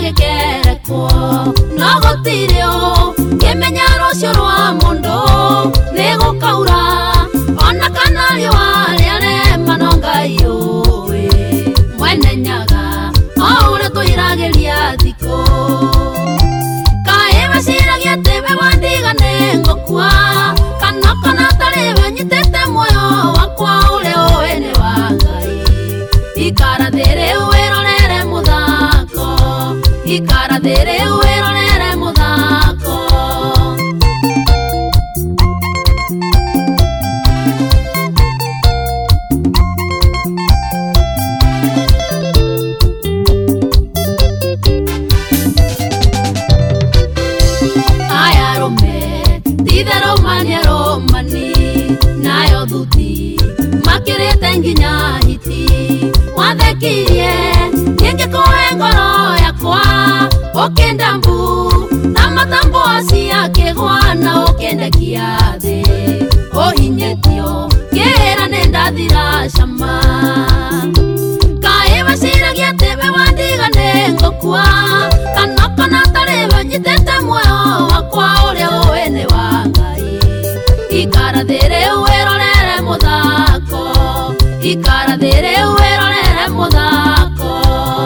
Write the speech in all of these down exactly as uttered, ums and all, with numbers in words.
gikereko no gutirio kimenya rucio rwa mundu ni gukaura ona kana riwa riare manongai uwe mwene nyaga o ure tuiragiria thiko kae basiragia tebe wandigane ngokua kana kana tariwe nyitete moyo wakwa ure wene wa Ngai ikara there wirorere muthako ikara there wirorere muthako aya rome tithero mania romani nayo thuti makirite nginya hiti wathekirie ningikuhe ngoro yakwa ukindambu na matambo acia kigwa na ukendekia thi uhinyetio kira nindathira cama kae basiragia tebe wandigane ngokua kana kana tariwe nyitete moyo wakwa uria wene wa Ngai ikara there wirorere muthako ikara there wirorere muthako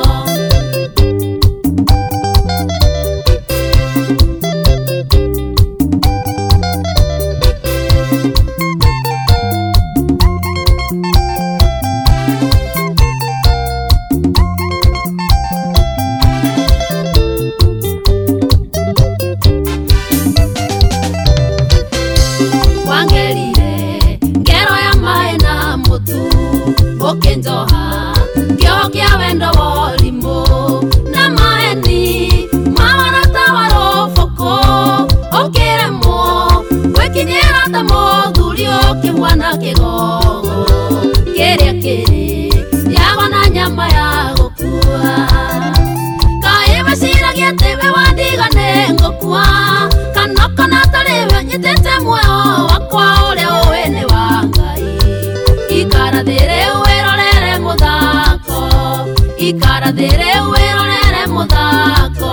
wangerire ngero ya mai na mutu okenjoha kio kia wendo wolimo na maeni mawana tawaro foko okiremo wekinyera ta mogurio kiwana kigogo keria kiri yagona nyama ya gukua kae basiragia tebe wandigane ngokua kana kana tariwe nyitete moyo wakwa uria wene wa Ngai ikara there wirorere muthako ikara there wirorere muthako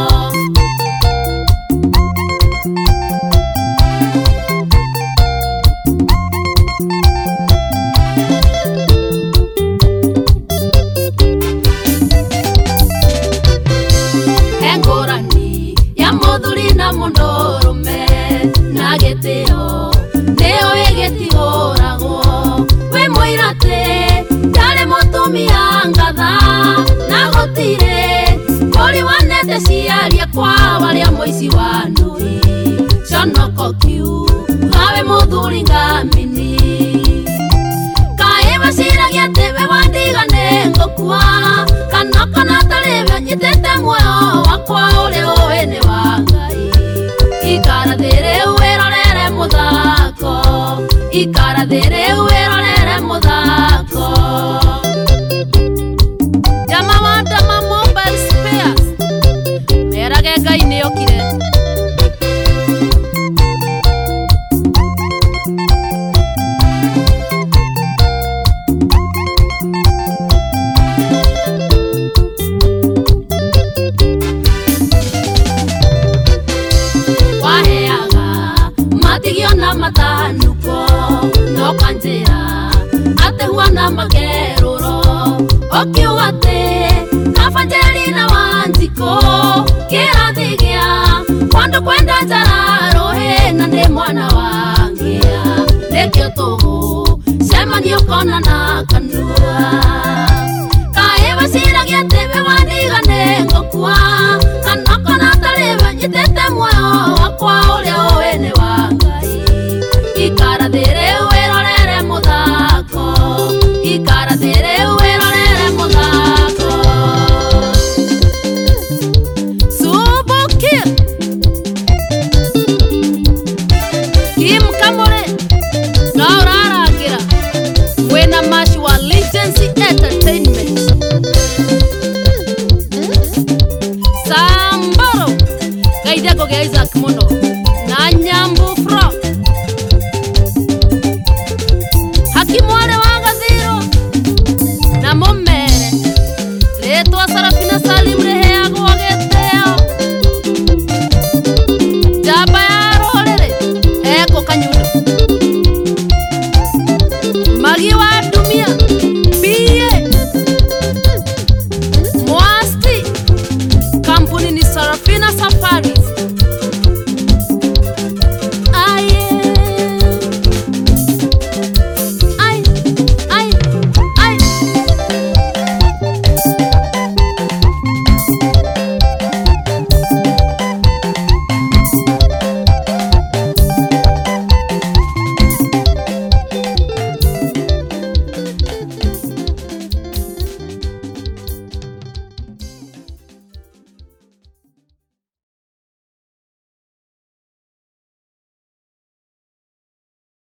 engurani ya muthuri na mundurume na gitio nio igitiguragwo we muirate tare mutumia ngatha na gutire kuri wanete ciaria kwa baria muici wa ndui conoko kiu hawe muthuri ngamini kae basiragia tebe wandigane ngokua kana kana tariwe nyitete moyo wakwa uria wene wa Ngai ikara there wirorere muthako ikara there wirorere muthako jama wanda ma mobile spares merage Ngai ni okire na matanuko no kanjira ate huana mageruro okiugate kafanjeri na wanjiko kirathigia kwando kwenda njara rohe na ndi mwana wangia rekio tugu sema ni ukona na kanua kae basiragia tebe wandigane ngokua kana kana tariwe nyitete moyo wakwa uria wene wa Ngai ikara there wirorere muthako ikara there wirorere muthako subukir Kim Kamore na urarangira wena mashi wa Legacy Entertainment Sambaro kaidako ge Isaac Mono na Nyambu Fro Hakimware wa Gathiro na Momere letwa Sarafina Salim